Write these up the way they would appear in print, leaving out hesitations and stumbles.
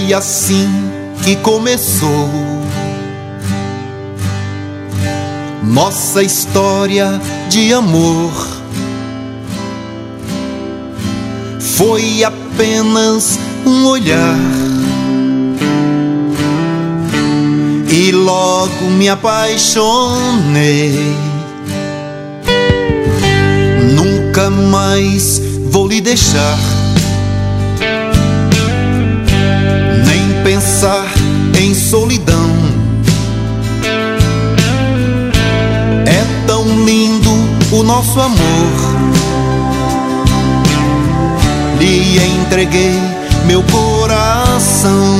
Foi assim que começou nossa história de amor. Foi apenas um olhar e logo me apaixonei. Nunca mais vou lhe deixar, nem pensar em solidão. É tão lindo o nosso amor. Lhe entreguei meu coração.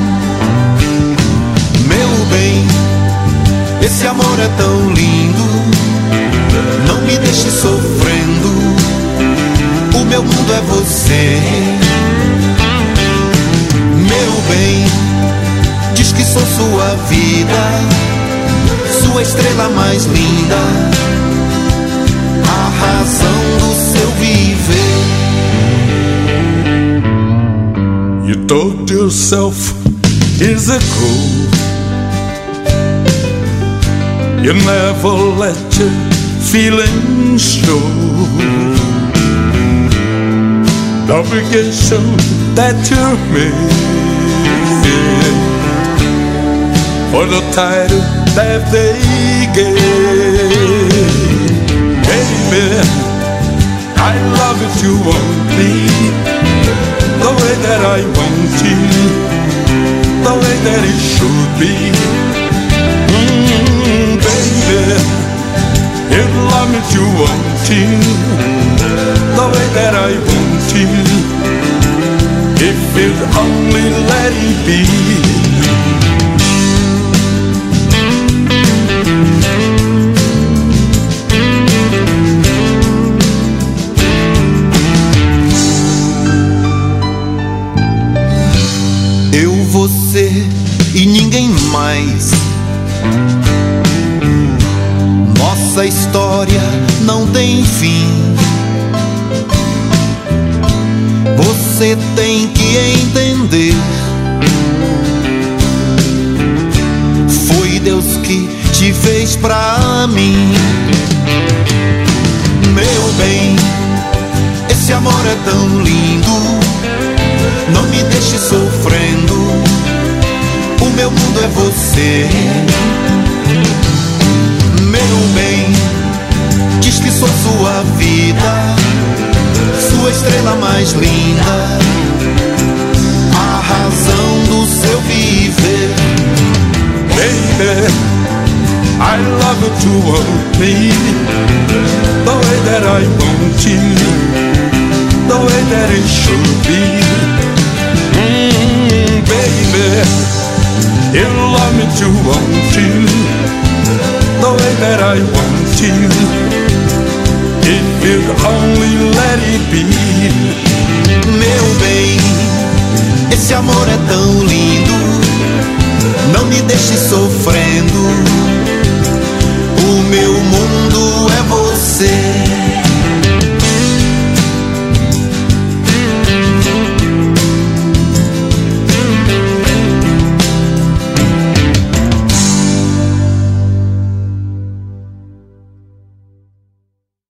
Meu bem, esse amor é tão lindo. Não me deixe sofrendo. O meu mundo é você. Meu bem, diz que sou sua vida, sua estrela mais linda, a razão do seu viver. You told yourself years ago you never let your feelings show. The obligation that you made for the title that they gave. Baby, I love it, you want me the way that I want you, the way that it should be. Baby, you love me, you want you the way that I want you. If you'd only let it be. Você e ninguém mais. Nossa história não tem fim. Você tem que entender. Foi Deus que te fez pra mim. Meu bem, esse amor é tão lindo. Não me deixe sofrendo. O meu mundo é você. Meu bem, diz que sou sua vida, sua estrela mais linda, a razão do seu viver. Baby, I love you to want me the way that I want you, the way that it should be. Baby, you love me to want you the way that I want you. If you'd only let it be.